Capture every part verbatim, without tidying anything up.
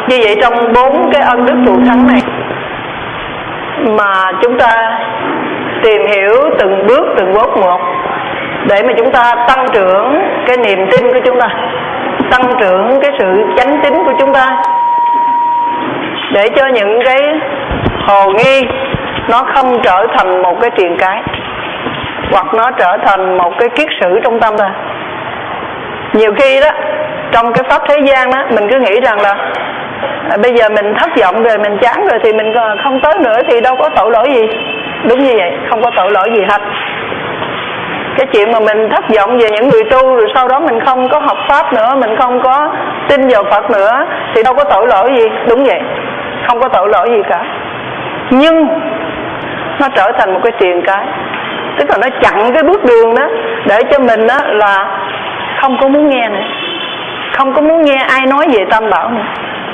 Như vậy trong bốn cái ân đức thù thắng này mà chúng ta tìm hiểu từng bước từng bước một để mà chúng ta tăng trưởng cái niềm tin của chúng ta, tăng trưởng cái sự chánh tín của chúng ta, để cho những cái hồ nghi nó không trở thành một cái triền cái, hoặc nó trở thành một cái kiết sử trong tâm ta. Nhiều khi đó trong cái pháp thế gian đó mình cứ nghĩ rằng là à, bây giờ mình thất vọng rồi, mình chán rồi thì mình không tới nữa thì đâu có tội lỗi gì. Đúng như vậy, không có tội lỗi gì hết. Cái chuyện mà mình thất vọng về những người tu rồi sau đó mình không có học pháp nữa, mình không có tin vào Phật nữa thì đâu có tội lỗi gì. Đúng vậy, không có tội lỗi gì cả. Nhưng nó trở thành một cái triền cái, tức là nó chặn cái bước đường đó để cho mình đó là không có muốn nghe nữa, không có muốn nghe ai nói về Tam Bảo nữa.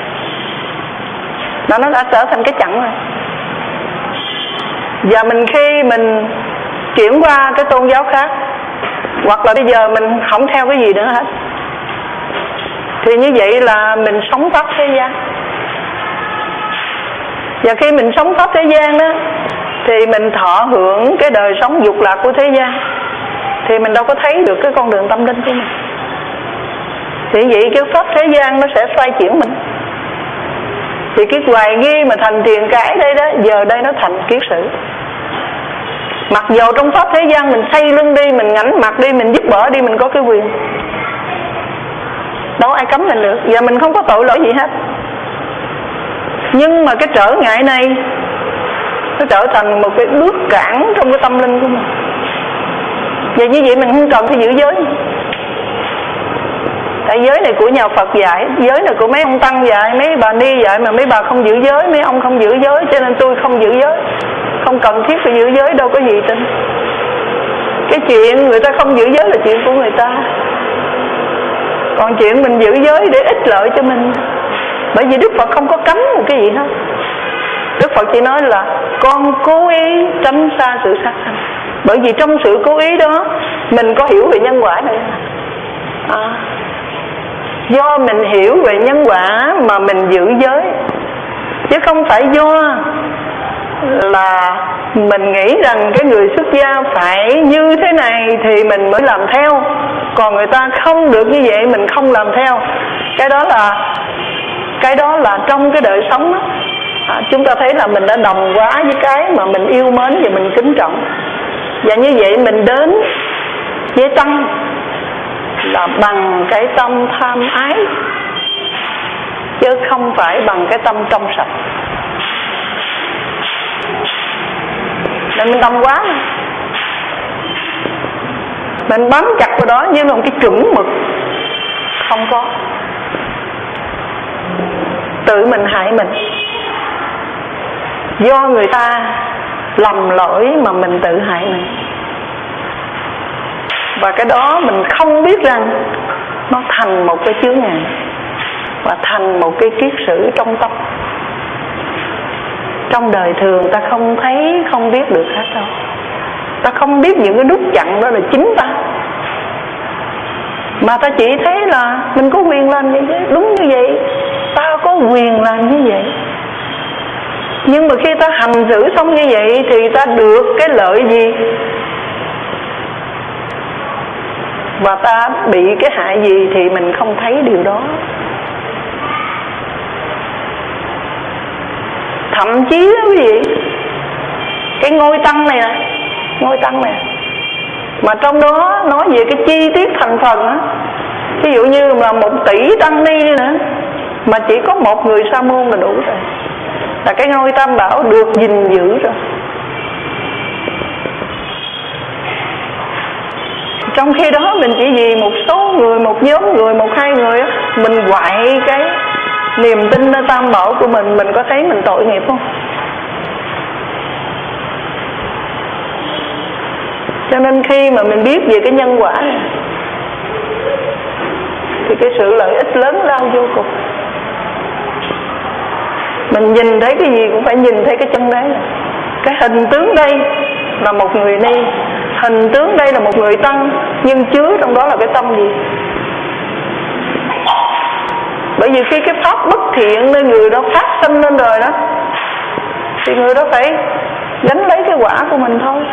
Đó, nó đã trở thành cái chặn rồi. Và mình khi mình chuyển qua cái tôn giáo khác, hoặc là bây giờ mình không theo cái gì nữa hết, thì như vậy là mình sống pháp thế gian. Và khi mình sống pháp thế gian đó thì mình thọ hưởng cái đời sống dục lạc của thế gian, thì mình đâu có thấy được cái con đường tâm linh của mình. Thì vậy cái pháp thế gian nó sẽ xoay chuyển mình. Thì cái hoài nghi mà thành triền cái đây đó, giờ đây nó thành kiết sử. Mặc dù trong pháp thế gian mình xây lưng đi, mình ngảnh mặt đi, mình dứt bỏ đi, mình có cái quyền, đâu ai cấm mình được, và mình không có tội lỗi gì hết. Nhưng mà cái trở ngại này nó trở thành một cái bước cản trong cái tâm linh của mình. Và như vậy mình không cần phải giữ giới. Tại giới này của nhà Phật dạy, giới này của mấy ông tăng dạy, mấy bà ni dạy, mà mấy bà không giữ giới, mấy ông không giữ giới, cho nên tôi không giữ giới. Không cần thiết phải giữ giới, đâu có gì tin. Cái chuyện người ta không giữ giới là chuyện của người ta, còn chuyện mình giữ giới để ích lợi cho mình. Bởi vì Đức Phật không có cấm một cái gì hết. Đức Phật chỉ nói là con cố ý tránh xa sự sát sanh. Bởi vì trong sự cố ý đó mình có hiểu về nhân quả này. à, Do mình hiểu về nhân quả mà mình giữ giới, chứ không phải do là mình nghĩ rằng cái người xuất gia phải như thế này thì mình mới làm theo, còn người ta không được như vậy mình không làm theo. Cái đó là Cái đó là trong cái đời sống đó, à, chúng ta thấy là mình đã đồng hóa với cái mà mình yêu mến và mình kính trọng. Và như vậy mình đến với tâm là bằng cái tâm tham ái, chứ không phải bằng cái tâm trong sạch. Nên mình đồng hóa, mình bám chặt vào đó như là một cái chuẩn mực. Không có, tự mình hại mình. Do người ta lầm lỗi mà mình tự hại mình. Và cái đó mình không biết rằng nó thành một cái chướng ngại và thành một cái kiết sử trong tâm. Trong đời thường ta không thấy, không biết được hết đâu. Ta không biết những cái nút chặn đó là chính ta, mà ta chỉ thấy là mình có quyền làm như vậy. Đúng như vậy, ta có quyền làm như vậy. Nhưng mà khi ta hành xử xong như vậy thì ta được cái lợi gì, và ta bị cái hại gì thì mình không thấy điều đó. Thậm chí đó quý vị, cái ngôi tăng này nè, ngôi tăng này mà trong đó nói về cái chi tiết thành phần á, ví dụ như là một tỷ tăng ni nữa mà chỉ có một người sa môn là đủ rồi, là cái ngôi Tam Bảo được gìn giữ rồi. Trong khi đó mình chỉ vì một số người, một nhóm người, một hai người á, mình quậy cái niềm tin ở Tam Bảo của mình, mình có thấy mình tội nghiệp không? Cho nên khi mà mình biết về cái nhân quả này thì cái sự lợi ích lớn lao vô cùng. Mình nhìn thấy cái gì cũng phải nhìn thấy cái chân đế. Cái hình tướng đây là một người ni, hình tướng đây là một người tăng, nhưng chứa trong đó là cái tâm gì? Bởi vì khi cái pháp bất thiện nơi người đó phát sinh lên rồi đó, thì người đó phải gánh lấy cái quả của mình thôi.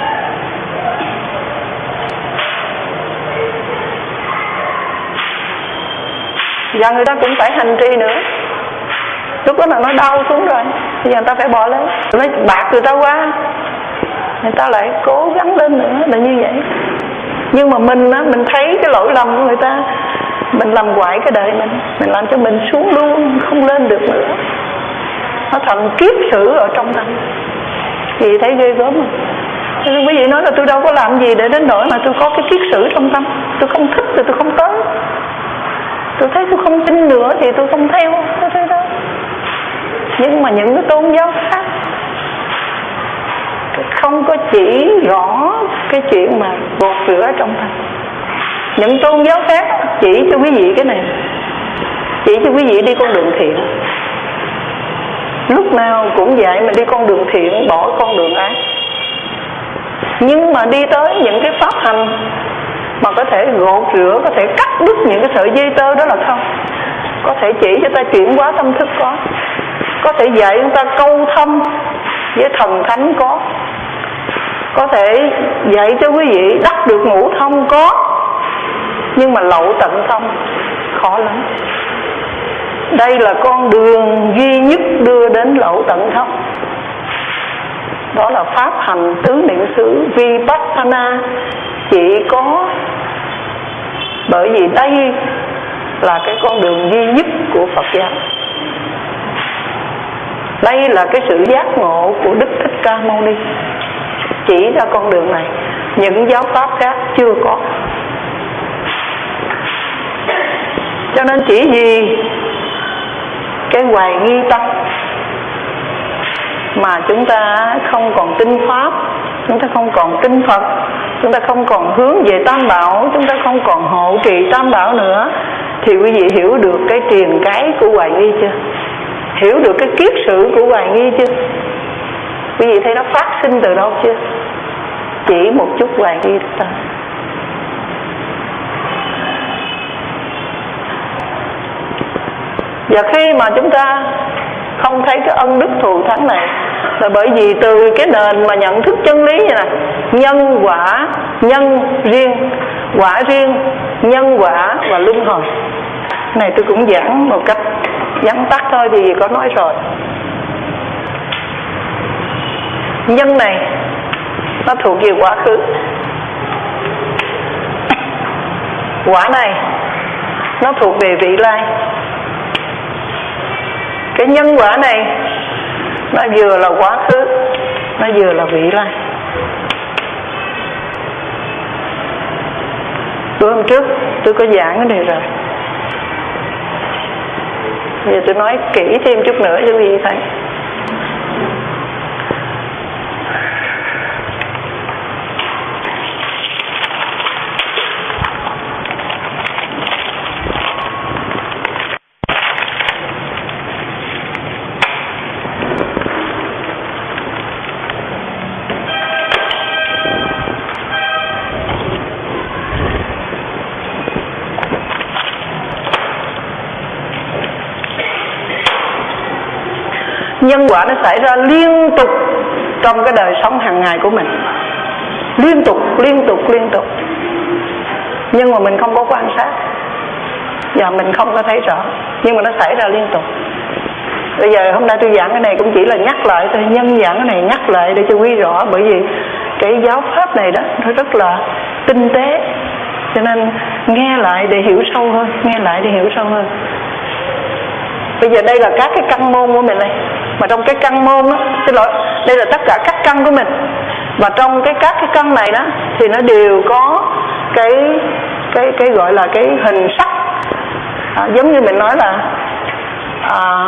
Và người ta cũng phải hành trì nữa. Lúc đó là nó đau xuống rồi, bây giờ người ta phải bỏ lên, nó bạc người ta qua, người ta lại cố gắng lên nữa, là như vậy. Nhưng mà mình á, mình thấy cái lỗi lầm của người ta, mình làm hoại cái đời mình, mình làm cho mình xuống luôn, không lên được nữa. Nó thành kiếp sử ở trong tâm. Chị thấy ghê gớm không? Nên quý vị nói là tôi đâu có làm gì để đến nỗi mà tôi có cái kiết sử trong tâm. Tôi không thích thì tôi không tới. Tôi thấy tôi không tin nữa thì tôi không theo. Tôi thấy đó. Nhưng mà những cái tôn giáo khác không có chỉ rõ cái chuyện mà gột rửa trong tâm. Những tôn giáo khác chỉ cho quý vị cái này, chỉ cho quý vị đi con đường thiện, lúc nào cũng vậy mà đi con đường thiện, bỏ con đường ác. Nhưng mà đi tới những cái pháp hành mà có thể gột rửa, có thể cắt đứt những cái sợi dây tơ đó là không. Có thể chỉ cho ta chuyển hóa tâm thức có, có thể dạy chúng ta câu thông với thần thánh có, có thể dạy cho quý vị đắc được ngũ thông có. Nhưng mà lậu tận thông khó lắm. Đây là con đường duy nhất đưa đến lậu tận thông. Đó là pháp hành tứ niệm xứ Vipassana. Chỉ có bởi vì đây là cái con đường duy nhất của Phật giáo. Đây là cái sự giác ngộ của Đức Thích Ca Mâu Ni, chỉ ra con đường này. Những giáo pháp khác chưa có. Cho nên chỉ vì cái hoài nghi tâm mà chúng ta không còn tin Pháp, chúng ta không còn tin Phật, chúng ta không còn hướng về Tam Bảo, chúng ta không còn hộ trì Tam Bảo nữa. Thì quý vị hiểu được cái triền cái của hoài nghi chưa? Hiểu được cái kiết sử của hoài nghi chưa? Quý vị thấy nó phát sinh từ đâu chưa? Chỉ một chút hoài nghi thôi. Và khi mà chúng ta không thấy cái ân đức thù thắng này, là bởi vì từ cái nền mà nhận thức chân lý như này, nhân quả, nhân riêng, quả riêng, nhân quả và luân hồi. Này tôi cũng giảng một cách vắn tắt thôi thì có nói rồi. Nhân này nó thuộc về quá khứ, quả này nó thuộc về vị lai. Cái nhân quả này nó vừa là quá khứ, nó vừa là vị lai. Bữa hôm trước tôi có giảng cái này rồi, bây giờ tôi nói kỹ thêm chút nữa cho quý vị thấy. Nhân quả nó xảy ra liên tục trong cái đời sống hàng ngày của mình, liên tục, liên tục, liên tục. Nhưng mà mình không có quan sát và mình không có thấy rõ, nhưng mà nó xảy ra liên tục. Bây giờ hôm nay tôi giảng cái này cũng chỉ là nhắc lại thôi, nhân giảng cái này nhắc lại để cho quý rõ. Bởi vì cái giáo pháp này đó nó rất là tinh tế, cho nên nghe lại để hiểu sâu hơn, nghe lại để hiểu sâu hơn. Bây giờ đây là các cái căn môn của mình này, mà trong cái căn môn đó, xin lỗi, đây là tất cả các căn của mình. Và trong cái các cái căn này đó thì nó đều có cái cái cái gọi là cái hình sắc, à, giống như mình nói là à,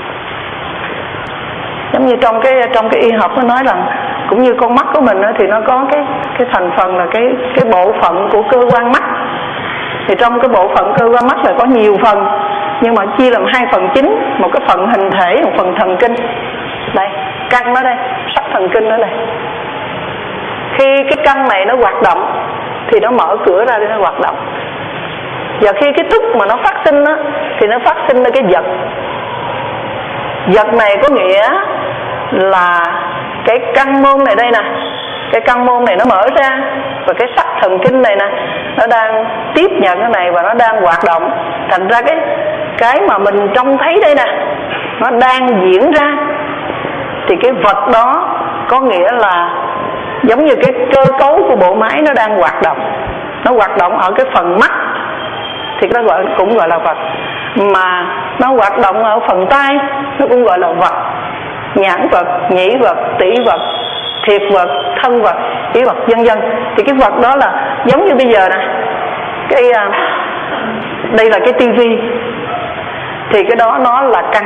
giống như trong cái trong cái y học nó nói rằng cũng như con mắt của mình đó, thì nó có cái cái thành phần là cái cái bộ phận của cơ quan mắt. Thì trong cái bộ phận cơ quan mắt là có nhiều phần, nhưng mà chia làm hai phần chính, một cái phần hình thể, một phần thần kinh. Đây, căn nó đây, sắc thần kinh nó đây. Khi cái căn này nó hoạt động thì nó mở cửa ra để nó hoạt động. Và khi cái thức mà nó phát sinh á, thì nó phát sinh ra cái vật. Vật này có nghĩa là cái căn môn này đây nè, cái căn môn này nó mở ra, và cái sắc thần kinh này nè nó đang tiếp nhận cái này và nó đang hoạt động. Thành ra cái cái mà mình trông thấy đây nè, nó đang diễn ra. Thì cái vật đó có nghĩa là giống như cái cơ cấu của bộ máy nó đang hoạt động. Nó hoạt động ở cái phần mắt thì nó gọi cũng gọi là vật, mà nó hoạt động ở phần tai nó cũng gọi là vật. Nhãn vật, nhĩ vật, tỷ vật, thiệt vật, thân vật, ý vật, vân vân. Thì cái vật đó là giống như bây giờ nè, cái đây là cái tivi, thì cái đó nó là căn.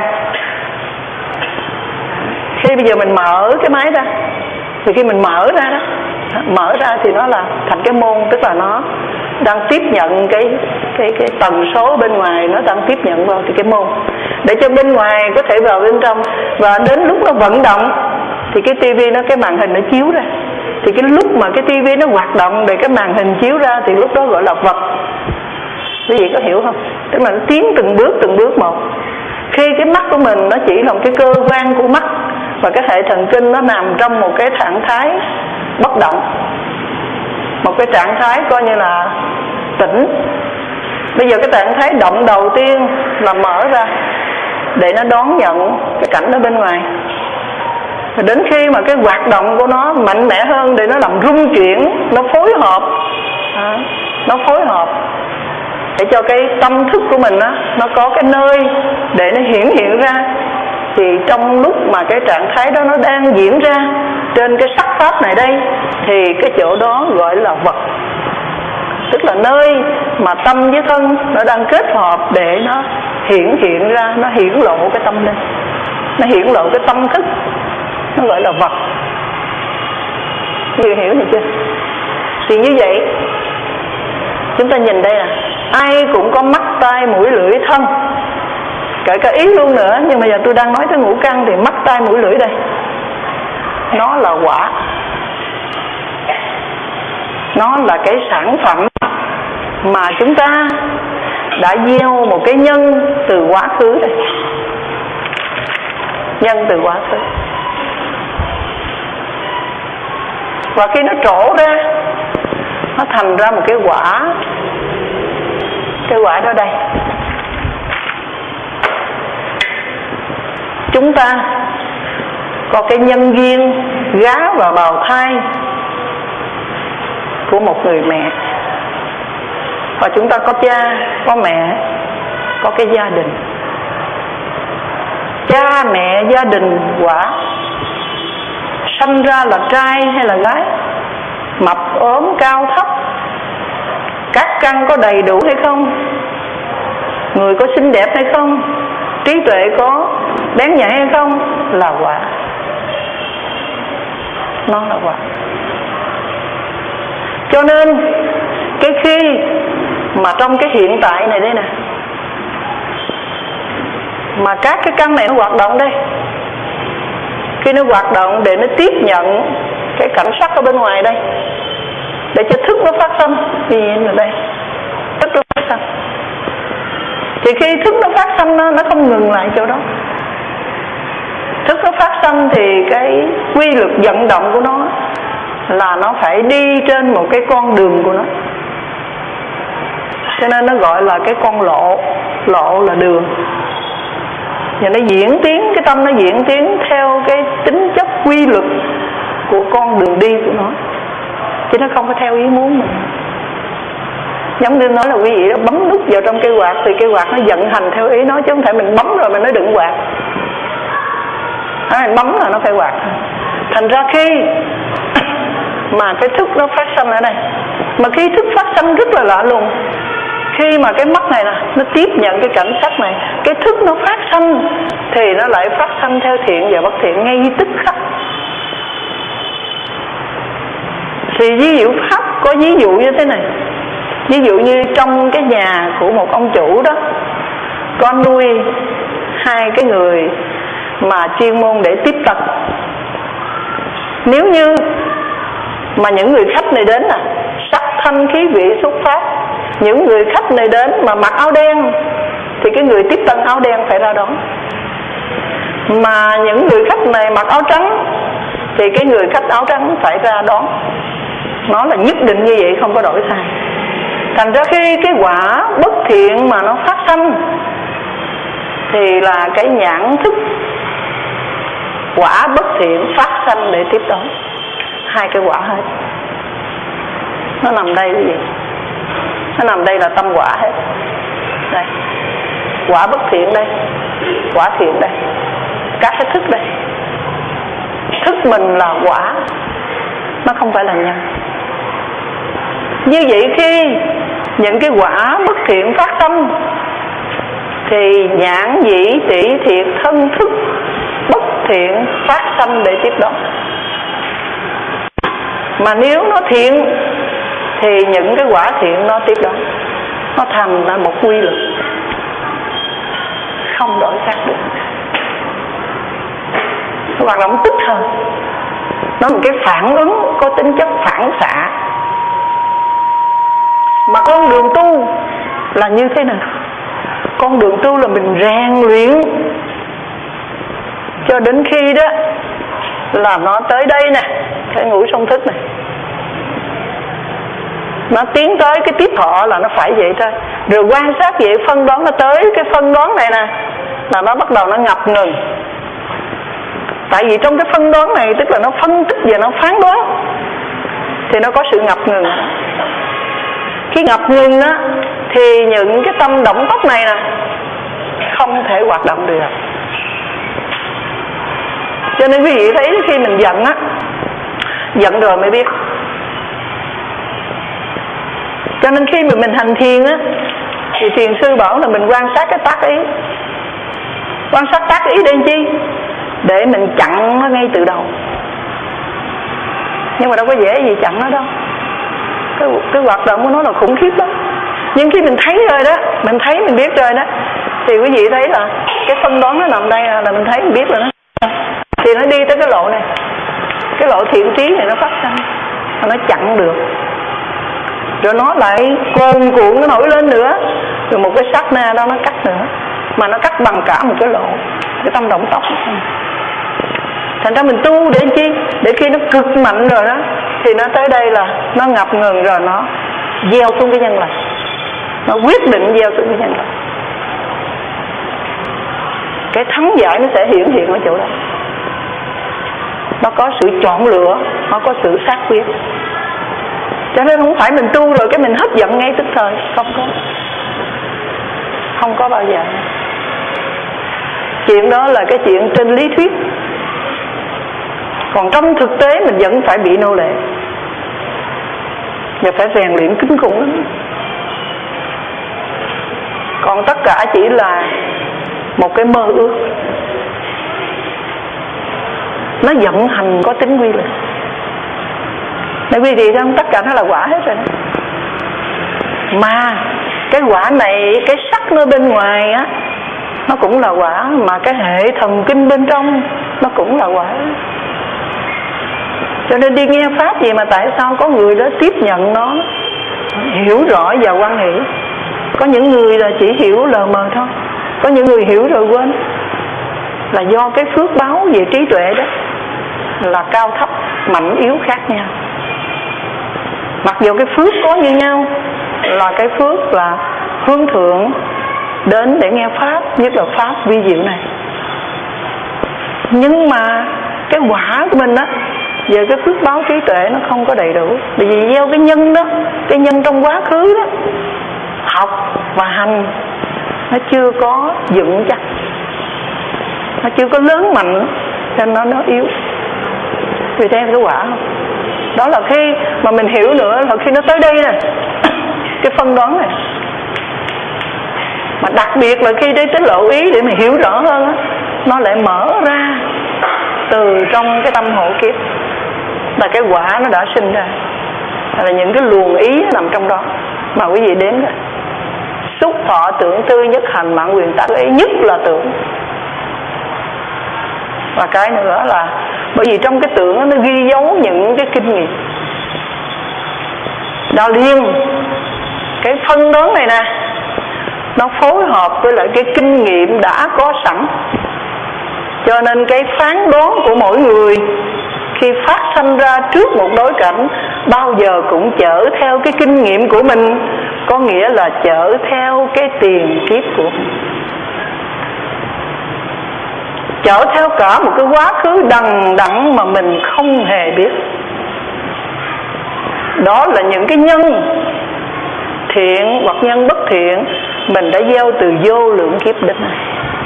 Khi bây giờ mình mở cái máy ra, thì khi mình mở ra đó, mở ra thì nó là thành cái môn, tức là nó đang tiếp nhận cái cái cái tần số bên ngoài, nó đang tiếp nhận vào thì cái môn, để cho bên ngoài có thể vào bên trong. Và đến lúc nó vận động thì cái tivi nó, cái màn hình nó chiếu ra. Thì cái lúc mà cái tivi nó hoạt động để cái màn hình chiếu ra thì lúc đó gọi là vật. Quý vị có hiểu không? Tức là nó tiến từng bước từng bước một. Khi cái mắt của mình nó chỉ là một cái cơ quan của mắt, và cái hệ thần kinh nó nằm trong một cái trạng thái bất động, một cái trạng thái coi như là tĩnh. Bây giờ cái trạng thái động đầu tiên là mở ra để nó đón nhận cái cảnh ở bên ngoài. Và đến khi mà cái hoạt động của nó mạnh mẽ hơn để nó làm rung chuyển, nó phối hợp, à, nó phối hợp để cho cái tâm thức của mình á, nó có cái nơi để nó hiển hiện ra. Thì trong lúc mà cái trạng thái đó nó đang diễn ra trên cái sắc pháp này đây, thì cái chỗ đó gọi là vật. Tức là nơi mà tâm với thân nó đang kết hợp để nó hiển hiện ra, nó hiển lộ cái tâm lên, nó hiển lộ cái tâm thức, nó gọi là vật. Nhiều hiểu được chưa? Thì như vậy chúng ta nhìn đây nè, ai cũng có mắt, tai, mũi, lưỡi, thân, kể cả ý luôn nữa. Nhưng mà giờ tôi đang nói tới ngũ căn, thì mắt, tai, mũi, lưỡi đây nó là quả, nó là cái sản phẩm mà chúng ta đã gieo một cái nhân từ quá khứ đây, nhân từ quá khứ. Và khi nó trổ ra, nó thành ra một cái quả. Cái quả đó đây, chúng ta có cái nhân duyên gá vào bào thai của một người mẹ. Và chúng ta có cha, có mẹ, có cái gia đình. Cha mẹ gia đình quả, sanh ra là trai hay là gái, mập ốm cao thấp, các căn có đầy đủ hay không, người có xinh đẹp hay không, trí tuệ có bén nhạy hay không, là quả. Nó là quả. Cho nên cái khi mà trong cái hiện tại này đây nè, mà các cái căn này nó hoạt động đây, khi nó hoạt động để nó tiếp nhận cái cảnh sắc ở bên ngoài đây, để cho thức nó phát sinh. Vì là đây thức nó phát sinh, thì khi thức nó phát sinh nó, nó không ngừng lại chỗ đó. Thức nó phát sinh thì cái quy luật vận động của nó là nó phải đi trên một cái con đường của nó, cho nên nó gọi là cái con lộ. Lộ là đường. Và nó diễn tiến, cái tâm nó diễn tiến theo cái tính chất quy luật của con đường đi của nó, chứ nó không có theo ý muốn mình. Giống như nói là quý vị đó bấm nút vào trong cây quạt, thì cây quạt nó vận hành theo ý nó, chứ không thể mình bấm rồi mình nói đừng quạt. À, mình bấm là nó phải quạt. Thành ra khi mà cái thức nó phát sinh ở đây, mà khi thức phát sinh rất là lạ lùng. Khi mà cái mắt này nè, nó tiếp nhận cái cảnh sắc này, cái thức nó phát sinh thì nó lại phát sinh theo thiện và bất thiện ngay tức khắc. Thì ví dụ Pháp có ví dụ như thế này. Ví dụ như trong cái nhà của một ông chủ đó, có nuôi hai cái người mà chuyên môn để tiếp tật. Nếu như mà những người khách này đến nè, sắc thanh khí vị xuất phát, Những người khách này đến mà mặc áo đen thì cái người tiếp tân áo đen phải ra đón. Mà những người khách này mặc áo trắng thì cái người khách áo trắng phải ra đón. Nó là nhất định như vậy, không có đổi sai. Thành ra khi cái quả bất thiện mà nó phát sanh thì là cái nhãn thức quả bất thiện phát sanh để tiếp đón. Hai cái quả hết. Nó nằm đây cái gì? Nó nằm đây là tâm quả hết. Đây, quả bất thiện đây, quả thiện đây, các cái thức đây. Thức mình là quả, nó không phải là nhân. Như vậy khi những cái quả bất thiện phát sinh thì nhãn nhĩ tỷ thiệt thân thức bất thiện phát sanh để tiếp đón. Mà nếu nó thiện thì những cái quả thiện nó tiếp đón. Nó thành ra một quy luật không đổi khác được. Nó hoạt động tích hơn. Nó là một cái phản ứng có tính chất phản xạ. Mà con đường tu là như thế nào? Con đường tu là mình rèn luyện cho đến khi đó là nó tới đây nè, cái ngũ song thức này, nó tiến tới cái tiếp thọ là nó phải vậy thôi. Rồi quan sát vậy, phân đoán nó tới cái phân đoán này nè là nó bắt đầu nó ngập ngừng. Tại vì trong cái phân đoán này tức là nó phân tích và nó phán đoán thì nó có sự ngập ngừng. Khi ngập ngừng á thì những cái tâm động tốc này nè không thể hoạt động được. Cho nên quý vị thấy khi mình giận á, giận rồi mới biết. Cho nên khi mà mình hành thiền á thì thiền sư bảo là mình quan sát cái tác ý. Quan sát tác ý để chi? Để mình chặn nó ngay từ đầu. Nhưng mà đâu có dễ gì chặn nó đâu. Cái, cái hoạt động của nó là khủng khiếp lắm. Nhưng khi mình thấy rồi đó, mình thấy mình biết rồi đó, thì quý vị thấy là cái phân đoán nó nằm đây là mình thấy mình biết rồi đó. Thì nó đi tới cái lộ này, cái lộ thiện trí này nó phát sinh, nó chặn được. Rồi nó lại cuồn cuộn nó nổi lên nữa. Rồi một cái sát na đó nó cắt nữa. Mà nó cắt bằng cả một cái lộ, cái tâm động tốc. Thành ra mình tu để chi? Để khi nó cực mạnh rồi đó thì nó tới đây là nó ngập ngừng rồi, nó gieo xuống cái nhân lành. Nó quyết định gieo xuống cái nhân lành. Cái thắng giải nó sẽ hiện hiện ở chỗ đó. Nó có sự chọn lựa, nó có sự xác quyết. Cho nên không phải mình tu rồi cái mình hết giận ngay tức thời. Không có. Không có bao giờ. Chuyện đó là cái chuyện trên lý thuyết. Còn trong thực tế mình vẫn phải bị nô lệ. Và phải rèn luyện kinh khủng lắm. Còn tất cả chỉ là một cái mơ ước. Nó vận hành có tính quy luật. Tại vì gì không? Tất cả nó là quả hết rồi đó. Mà cái quả này, cái sắc nó bên ngoài á, nó cũng là quả. Mà cái hệ thần kinh bên trong nó cũng là quả. Cho nên đi nghe pháp gì mà tại sao có người đó tiếp nhận nó, hiểu rõ và quan hệ. Có những người là chỉ hiểu lờ mờ thôi. Có những người hiểu rồi quên. Là do cái phước báo về trí tuệ đó là cao thấp, mạnh yếu khác nhau. Mặc dù cái phước có như nhau, là cái phước là hướng thượng đến để nghe pháp, nhất là pháp vi diệu này. Nhưng mà cái quả của mình á, về cái phước báo trí tuệ nó không có đầy đủ. Bởi vì gieo cái nhân đó, cái nhân trong quá khứ đó, học và hành nó chưa có vững chắc, nó chưa có lớn mạnh, cho nên nó, nó yếu. Vì thế cái quả không? Đó là khi mà mình hiểu nữa là khi nó tới đây nè, cái phân đoán này. Mà đặc biệt là khi đi tới lộ ý để mình hiểu rõ hơn á, nó lại mở ra từ trong cái tâm hộ kiếp. Là cái quả nó đã sinh ra, là những cái luồng ý nằm trong đó mà quý vị đến rồi. Xúc thọ tưởng tư nhất hành mạng quyền tác ý, nhất là tưởng. Và cái nữa là bởi vì trong cái tưởng nó ghi dấu những cái kinh nghiệm. Đào liên cái phân đoán này nè, nó phối hợp với lại cái kinh nghiệm đã có sẵn. Cho nên cái phán đoán của mỗi người khi phát sinh ra trước một đối cảnh bao giờ cũng chở theo cái kinh nghiệm của mình, có nghĩa là chở theo cái tiền kiếp của mình, chở theo cả một cái quá khứ đằng đẵng mà mình không hề biết. Đó là những cái nhân thiện hoặc nhân bất thiện mình đã gieo từ vô lượng kiếp đến này.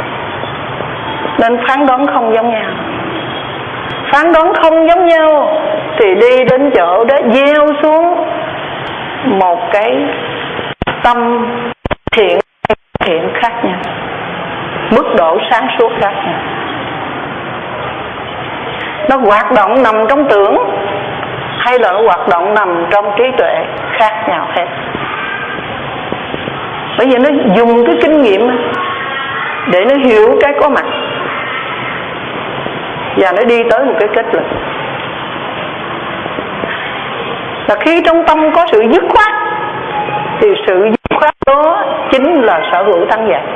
Nên phán đoán không giống nhau. Phán đoán không giống nhau thì đi đến chỗ đó gieo xuống một cái tâm thiện thiện khác nhau, mức độ sáng suốt khác nhau. Nó hoạt động nằm trong tưởng hay là nó hoạt động nằm trong trí tuệ khác nhau hết. Bởi vì nó dùng cái kinh nghiệm để nó hiểu cái có mặt và nó đi tới một cái kết luận. Là khi trong tâm có sự dứt khoát thì sự dứt khoát đó chính là sở hữu tăng giải.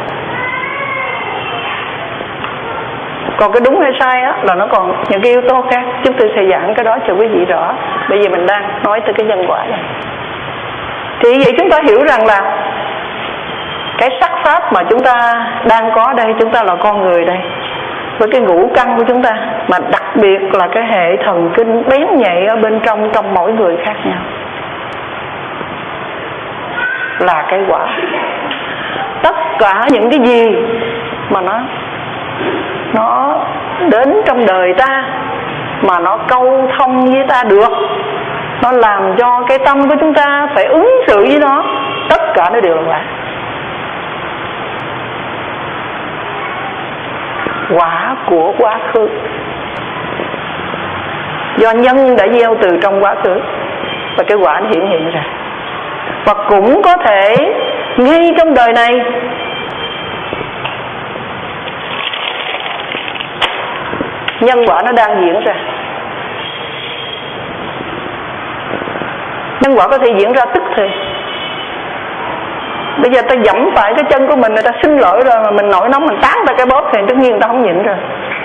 Còn cái đúng hay sai á là nó còn những cái yếu tố khác. Chúng tôi sẽ giảng cái đó cho quý vị rõ. Bây giờ mình đang nói tới cái nhân quả này. Thì vậy chúng ta hiểu rằng là cái sắc pháp mà chúng ta đang có đây, chúng ta là con người đây, với cái ngũ căn của chúng ta, mà đặc biệt là cái hệ thần kinh bén nhạy ở bên trong trong mỗi người khác nhau, là cái quả. Tất cả những cái gì mà nó nó đến trong đời ta mà nó câu thông với ta được, nó làm cho cái tâm của chúng ta phải ứng xử với nó, tất cả nó đều là quả. Quả của quá khứ, do nhân đã gieo từ trong quá khứ, và cái quả nó hiện hiện ra. Và cũng có thể ngay trong đời này nhân quả nó đang diễn ra. Nhân quả có thể diễn ra tức thì. Bây giờ ta dẫm phải cái chân của mình, người ta xin lỗi rồi mà mình nổi nóng mình tán ta cái bóp thì tất nhiên người ta không nhịn rồi.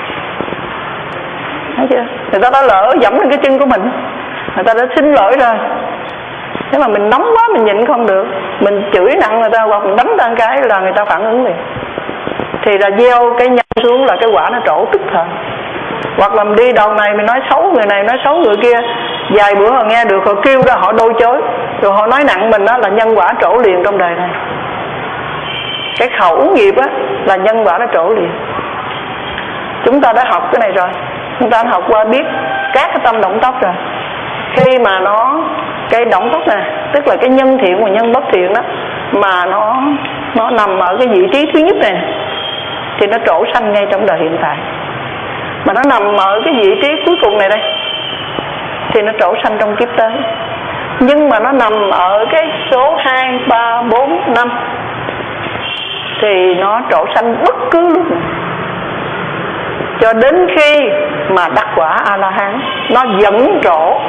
Thấy chưa? Người ta đã lỡ dẫm lên cái chân của mình, người ta đã xin lỗi rồi. Thế mà mình nóng quá mình nhịn không được, mình chửi nặng người ta hoặc mình đánh ta một cái là người ta phản ứng liền. Thì là gieo cái nhân xuống là cái quả nó trổ tức thời. Hoặc là mình đi đầu này mình nói xấu người này, nói xấu người kia, vài bữa họ nghe được, họ kêu ra họ đôi chối, rồi họ nói nặng mình đó là nhân quả trổ liền trong đời này. Cái khẩu nghiệp á là nhân quả nó trổ liền. Chúng ta đã học cái này rồi, chúng ta đã học qua biết các cái tâm động tóc rồi. Khi mà nó cái động tóc nè, tức là cái nhân thiện và nhân bất thiện đó, mà nó nó nằm ở cái vị trí thứ nhất này thì nó trổ sanh ngay trong đời hiện tại. Mà nó nằm ở cái vị trí cuối cùng này đây thì nó trổ sanh trong kiếp tới. Nhưng mà nó nằm ở cái số hai, ba, bốn, năm thì nó trổ sanh bất cứ lúc nào, cho đến khi mà đắc quả A-la-hán nó vẫn trổ.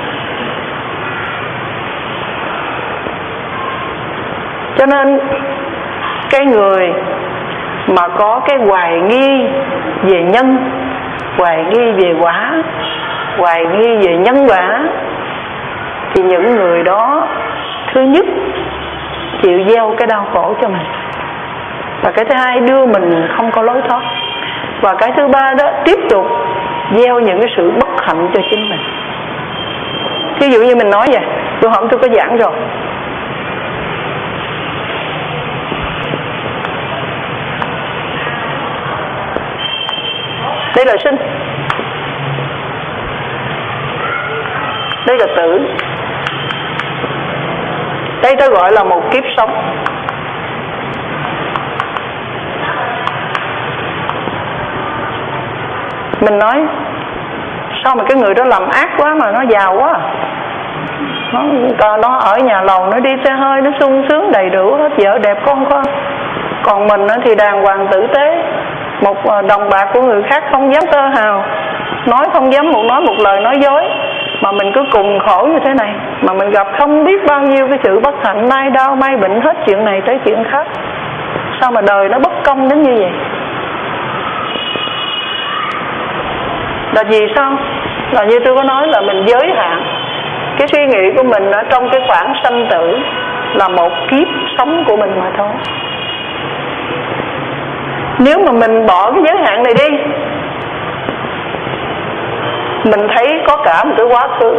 Cho nên cái người mà có cái hoài nghi về nhân, hoài nghi về quả, hoài nghi về nhân quả, thì những người đó thứ nhất chịu gieo cái đau khổ cho mình, và cái thứ hai đưa mình không có lối thoát, và cái thứ ba đó tiếp tục gieo những cái sự bất hạnh cho chính mình. Ví dụ như mình nói vậy, tôi hôm tôi có giảng rồi, đây là sinh, đây là tử, đây ta gọi là một kiếp sống. Mình nói sao mà cái người đó làm ác quá mà nó giàu quá, nó, nó ở nhà lầu, nó đi xe hơi, nó sung sướng đầy đủ hết, vợ đẹp con con. Còn mình thì đàng hoàng tử tế, một đồng bạc của người khác không dám tơ hào, nói không dám một nói một lời nói dối, mà mình cứ cùng khổ như thế này, mà mình gặp không biết bao nhiêu cái sự bất hạnh, nay đau may bệnh, hết chuyện này tới chuyện khác. Sao mà đời nó bất công đến như vậy? Là vì sao? Là như tôi có nói là mình giới hạn cái suy nghĩ của mình ở trong cái khoảng sanh tử là một kiếp sống của mình mà thôi. Nếu mà mình bỏ cái giới hạn này đi, mình thấy có cả một cái quá khứ,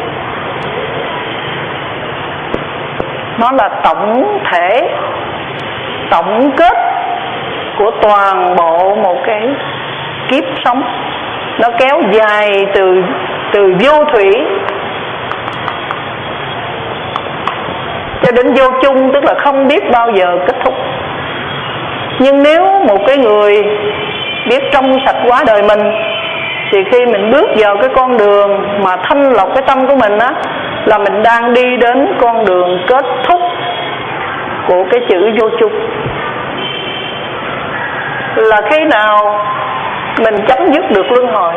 nó là tổng thể, tổng kết của toàn bộ một cái kiếp sống. Nó kéo dài từ từ vô thủy cho đến vô chung, tức là không biết bao giờ kết thúc. Nhưng nếu một cái người biết trong sạch quá đời mình, thì khi mình bước vào cái con đường mà thanh lọc cái tâm của mình á, là mình đang đi đến con đường kết thúc của cái chữ vô chung. Là khi nào mình chấm dứt được luân hồi?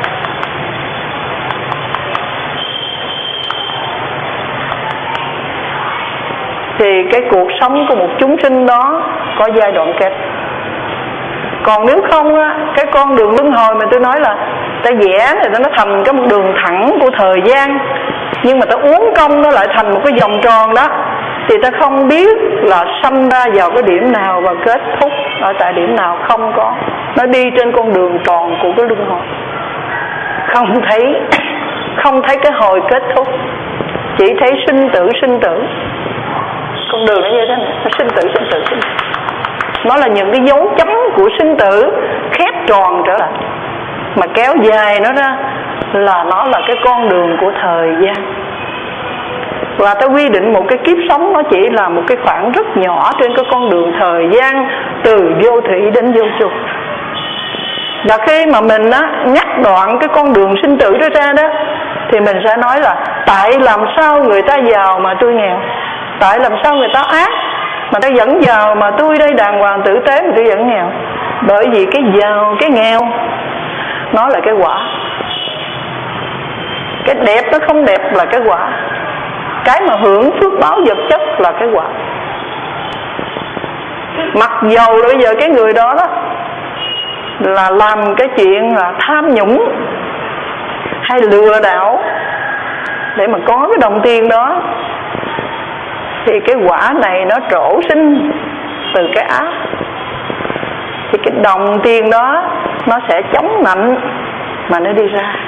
Thì cái cuộc sống của một chúng sinh đó có giai đoạn kết. Còn nếu không á, cái con đường luân hồi mà tôi nói là ta vẽ này nó thành cái một đường thẳng của thời gian, nhưng mà ta uốn cong nó lại thành một cái vòng tròn đó, thì ta không biết là sanh ra vào cái điểm nào và kết thúc ở tại điểm nào. Không có. Nó đi trên con đường tròn của cái luân hồi, không thấy không thấy cái hồi kết thúc, chỉ thấy sinh tử sinh tử. Con đường nó như thế này, nó sinh tử sinh tử sinh tử. Nó là những cái dấu chấm của sinh tử khép tròn trở lại, mà kéo dài nó ra là nó là cái con đường của thời gian. Và ta quy định một cái kiếp sống nó chỉ là một cái khoảng rất nhỏ trên cái con đường thời gian từ vô thủy đến vô chung. Và khi mà mình á, ngắt đoạn cái con đường sinh tử đó ra đó, thì mình sẽ nói là tại làm sao người ta giàu mà tôi nghèo, tại làm sao người ta ác mà ta vẫn giàu, mà tôi đây đàng hoàng tử tế mà tôi vẫn nghèo. Bởi vì cái giàu cái nghèo nó là cái quả, cái đẹp nó không đẹp là cái quả, cái mà hưởng phước báo vật chất là cái quả. Mặc dầu bây giờ cái người đó đó là làm cái chuyện là tham nhũng hay lừa đảo để mà có cái đồng tiền đó, thì cái quả này nó trổ sinh từ cái ác, thì cái đồng tiền đó nó sẽ chống nạnh mà nó đi ra.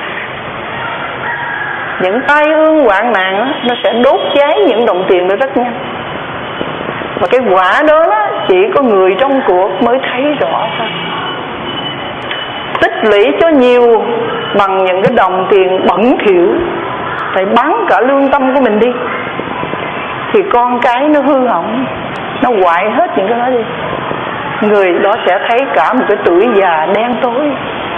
Những tai ương hoạn nạn đó, nó sẽ đốt cháy những đồng tiền đó rất nhanh. Và cái quả đó, đó chỉ có người trong cuộc mới thấy rõ thôi. Tích lũy cho nhiều bằng những cái đồng tiền bẩn thỉu, phải bán cả lương tâm của mình đi, thì con cái nó hư hỏng, nó hoại hết những cái đó đi. Người đó sẽ thấy cả một cái tuổi già đen tối,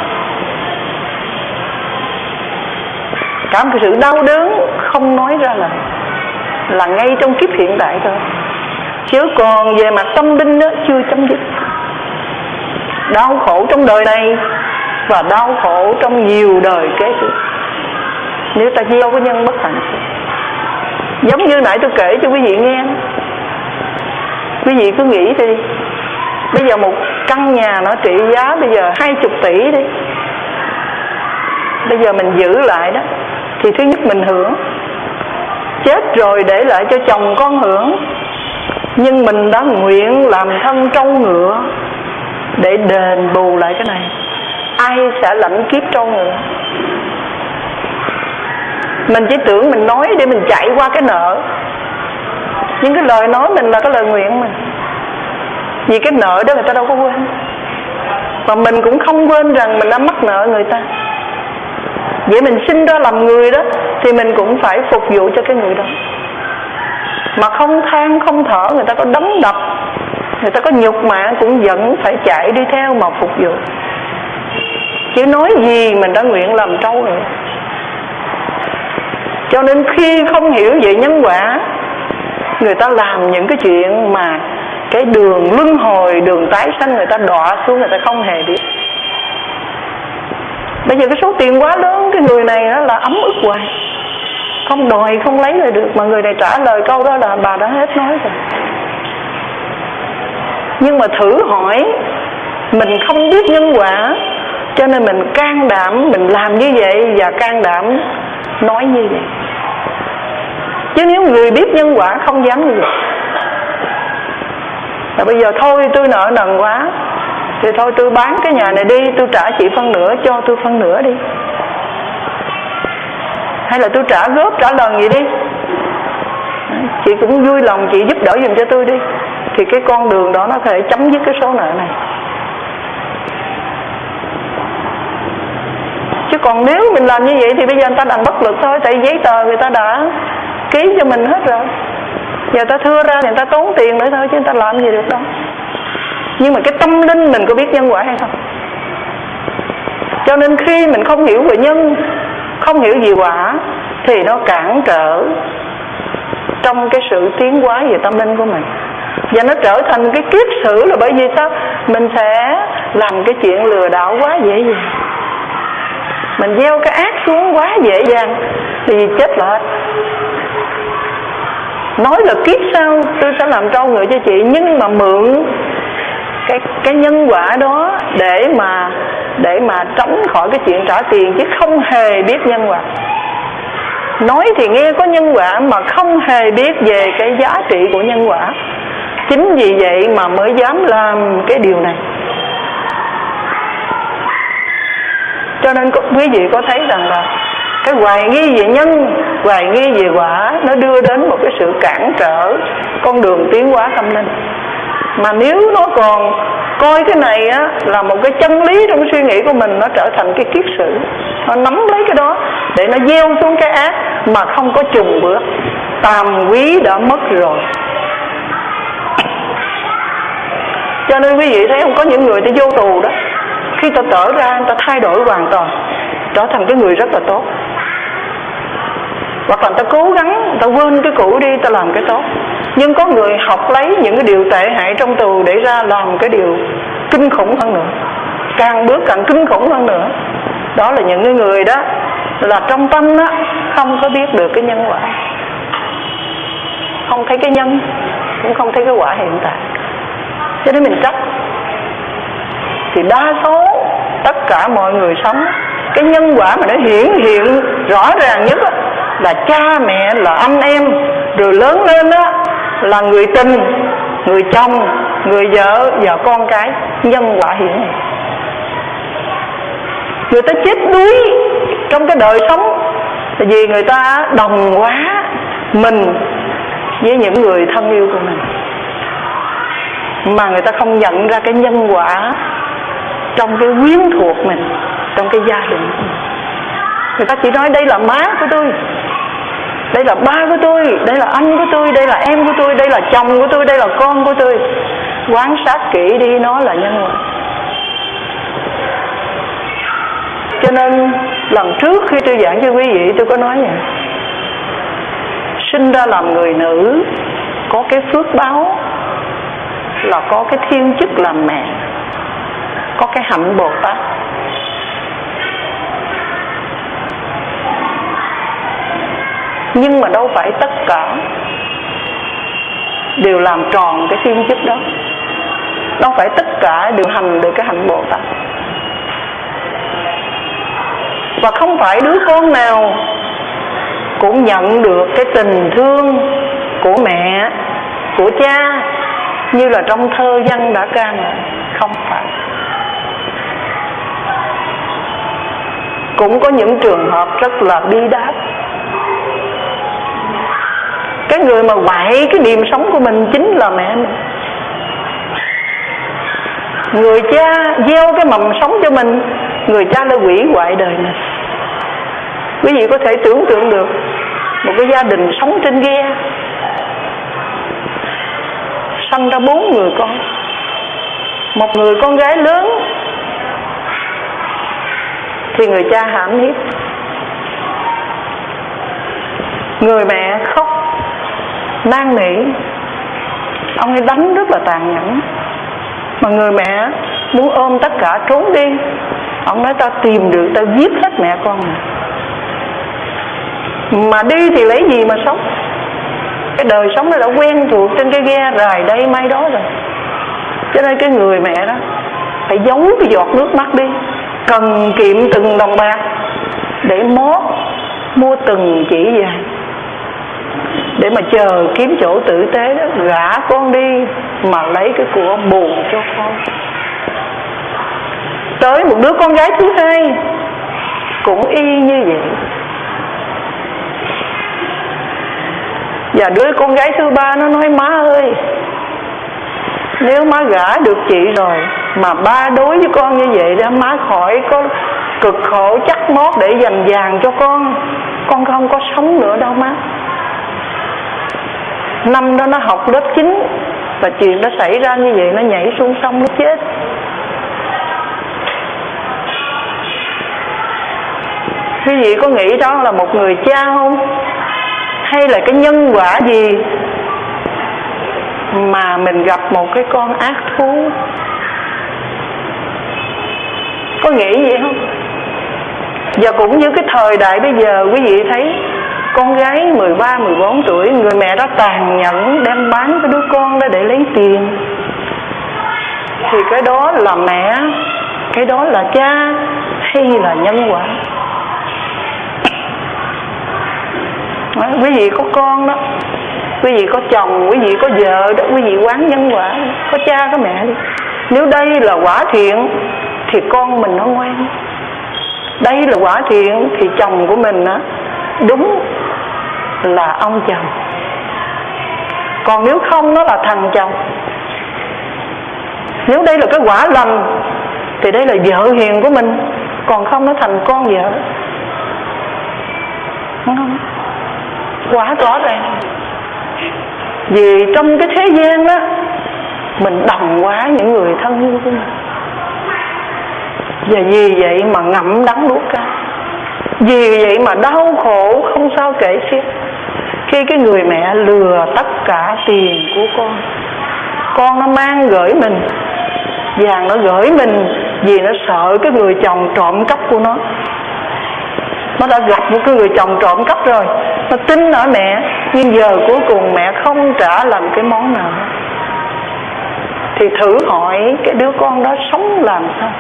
cả một cái sự đau đớn không nói ra lời, là ngay trong kiếp hiện tại thôi. Chứ còn về mặt tâm linh đó chưa chấm dứt. Đau khổ trong đời này và đau khổ trong nhiều đời kế tiếp, nếu ta gieo cái nhân bất hạnh. Giống như nãy tôi kể cho quý vị nghe, quý vị cứ nghĩ đi, bây giờ một căn nhà nó trị giá bây giờ hai chục tỷ đi, bây giờ mình giữ lại đó, thì thứ nhất mình hưởng, chết rồi để lại cho chồng con hưởng, nhưng mình đã nguyện làm thân trâu ngựa để đền bù lại cái này. Ai sẽ lãnh kiếp trâu ngựa? Mình chỉ tưởng mình nói để mình chạy qua cái nợ, nhưng cái lời nói mình là cái lời nguyện mình. Vì cái nợ đó người ta đâu có quên, và mình cũng không quên rằng mình đã mắc nợ người ta. Vậy mình sinh ra làm người đó, thì mình cũng phải phục vụ cho cái người đó. Mà không than không thở, người ta có đấm đập, người ta có nhục mạ, cũng vẫn phải chạy đi theo mà phục vụ. Chứ nói gì mình đã nguyện làm trâu rồi. Cho nên khi không hiểu về nhân quả, người ta làm những cái chuyện mà cái đường luân hồi, đường tái sanh người ta đọa xuống, người ta không hề biết. Bây giờ cái số tiền quá lớn, cái người này nó là ấm ức hoài. không đòi không lấy lại được. Mà người này trả lời câu đó là bà đã hết nói rồi. Nhưng mà thử hỏi, mình không biết nhân quả, cho nên mình can đảm mình làm như vậy và can đảm nói như vậy. Chứ nếu người biết nhân quả không dám như vậy. Và bây giờ thôi tôi nợ nần quá, thì thôi tôi bán cái nhà này đi, tôi trả chị phân nửa, cho tôi phân nửa đi. Hay là tôi trả góp trả lần gì đi, chị cũng vui lòng chị giúp đỡ giùm cho tôi đi. Thì cái con đường đó nó có thể chấm dứt cái số nợ này. Chứ còn nếu mình làm như vậy thì bây giờ người ta đành bất lực thôi. Tại giấy tờ người ta đã ký cho mình hết rồi, giờ ta thưa ra thì người ta tốn tiền nữa thôi, chứ người ta làm gì được đâu. Nhưng mà cái tâm linh mình có biết nhân quả hay không? Cho nên khi mình không hiểu về nhân, không hiểu về quả, thì nó cản trở trong cái sự tiến hóa về tâm linh của mình. Và nó trở thành cái kiết sử là bởi vì sao? Mình sẽ làm cái chuyện lừa đảo quá dễ dàng, mình gieo cái ác xuống quá dễ dàng, thì chết lại. Nói là kiếp sau tôi sẽ làm trâu ngựa cho chị, nhưng mà mượn cái cái nhân quả đó để mà để mà tránh khỏi cái chuyện trả tiền, chứ không hề biết nhân quả. Nói thì nghe có nhân quả mà không hề biết về cái giá trị của nhân quả. Chính vì vậy mà mới dám làm cái điều này. Cho nên quý vị có thấy rằng là cái hoài nghi về nhân, hoài nghi về quả, nó đưa đến một cái sự cản trở con đường tiến hóa tâm linh. Mà nếu nó còn coi cái này á là một cái chân lý trong suy nghĩ của mình, nó trở thành cái kiết sử, nó nắm lấy cái đó để nó gieo xuống cái ác mà không có chùng bước. Tàm quý đã mất rồi. Cho nên quý vị thấy không, có những người ta vô tù đó, khi ta trở ra người ta thay đổi hoàn toàn, trở thành cái người rất là tốt. Hoặc là người ta cố gắng, người ta quên cái cũ đi, ta làm cái tốt. Nhưng có người học lấy những cái điều tệ hại trong tù để ra làm cái điều kinh khủng hơn nữa, càng bước càng kinh khủng hơn nữa. Đó là những cái người đó là trong tâm đó không có biết được cái nhân quả, không thấy cái nhân, cũng không thấy cái quả hiện tại. Cho nên mình trách. Thì đa số tất cả mọi người sống, cái nhân quả mà nó hiển hiện rõ ràng nhất đó, là cha mẹ, là anh em, rồi lớn lên đó là người tình, người chồng, người vợ và con cái. Nhân quả hiển hiện. Người ta chết đuối trong cái đời sống là vì người ta đồng hóa mình với những người thân yêu của mình, mà người ta không nhận ra cái nhân quả trong cái quyến thuộc mình, trong cái gia đình. Người ta chỉ nói đây là má của tôi, đây là ba của tôi, đây là anh của tôi, đây là em của tôi, đây là chồng của tôi, đây là con của tôi. Quan sát kỹ đi, nó là nhân quả. Cho nên lần trước khi tôi giảng cho quý vị, tôi có nói vậy: sinh ra làm người nữ có cái phước báo là có cái thiên chức làm mẹ, có cái hạnh Bồ Tát. Nhưng mà đâu phải tất cả đều làm tròn cái thiên chức đó, đâu phải tất cả đều hành được cái hạnh Bồ Tát. Và không phải đứa con nào cũng nhận được cái tình thương của mẹ, của cha như là trong thơ văn đã ca ngợi. Không phải. Cũng có những trường hợp rất là bi đát. Cái người mà quậy cái niềm sống của mình chính là mẹ mình. Người cha gieo cái mầm sống cho mình, người cha đã hủy hoại đời mình. Quý vị có thể tưởng tượng được một cái gia đình sống trên ghe, sanh ra bốn người con, một người con gái lớn thì người cha hãm hiếp, người mẹ khóc năn nỉ, ông ấy đánh rất là tàn nhẫn, mà người mẹ muốn ôm tất cả trốn đi. Ông nói ta tìm được, ta giết hết mẹ con này. Mà đi thì lấy gì mà sống? Cái đời sống nó đã quen thuộc trên cái ghe rài đây mai đó rồi. Cho nên cái người mẹ đó phải giấu cái giọt nước mắt đi, cần kiệm từng đồng bạc để mót mua từng chỉ vàng, để mà chờ kiếm chỗ tử tế đó, gả con đi mà lấy cái của bù cho con. Tới một đứa con gái thứ hai cũng y như vậy. Và đứa con gái thứ ba nó nói: má ơi, nếu má gả được chị rồi mà ba đối với con như vậy đó, má khỏi có cực khổ chắc mót để dành vàng cho con. Con không có sống nữa đâu má. Năm đó nó học lớp chín và chuyện đã xảy ra như vậy, nó nhảy xuống sông nó chết. Quý vị có nghĩ đó là một người cha không? Hay là cái nhân quả gì mà mình gặp một cái con ác thú? Có nghĩ vậy không? Và cũng như cái thời đại bây giờ, quý vị thấy con gái mười ba, mười bốn tuổi, người mẹ đó tàn nhẫn đem bán cái đứa con đó để lấy tiền. Thì cái đó là mẹ, cái đó là cha, hay là nhân quả? Đó, quý vị có con đó, quý vị có chồng, quý vị có vợ đó, quý vị quán nhân quả, có cha có mẹ đi. Nếu đây là quả thiện thì con mình nó ngoan. Đây là quả thiện thì chồng của mình á đúng là ông chồng. Còn nếu không, nó là thằng chồng. Nếu đây là cái quả lành thì đây là vợ hiền của mình, còn không nó thành con vợ. Không, quá rõ ràng. Vì trong cái thế gian đó mình đồng hóa những người thân yêu của mình, và vì vậy mà ngậm đắng nuốt cay, vì vậy mà đau khổ không sao kể xiết. Khi cái người mẹ lừa tất cả tiền của con, con nó mang gửi mình, vàng nó gửi mình, vì nó sợ cái người chồng trộm cắp của nó. Nó đã gặp một cái người chồng trộm cắp rồi, nó tin ở mẹ, nhưng giờ cuối cùng mẹ không trả làm cái món nào. Thì thử hỏi cái đứa con đó sống làm sao?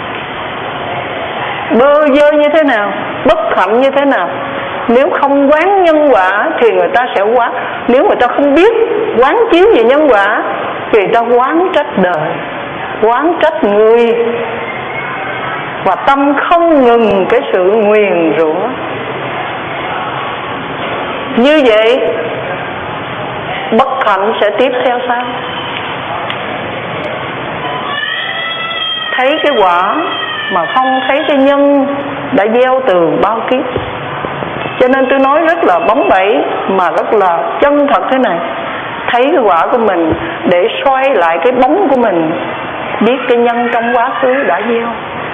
Bơ vơ như thế nào, bất hạnh như thế nào? Nếu không quán nhân quả thì người ta sẽ quán. Nếu người ta không biết quán chiếu về nhân quả thì người ta quán trách đời, quán trách người, và tâm không ngừng cái sự nguyền rủa. Như vậy bất hạnh sẽ tiếp theo sau. Thấy cái quả mà không thấy cái nhân đã gieo từ bao kiếp. Cho nên tôi nói rất là bóng bẩy mà rất là chân thật thế này. Thấy cái quả của mình để xoay lại cái bóng của mình, biết cái nhân trong quá khứ đã gieo.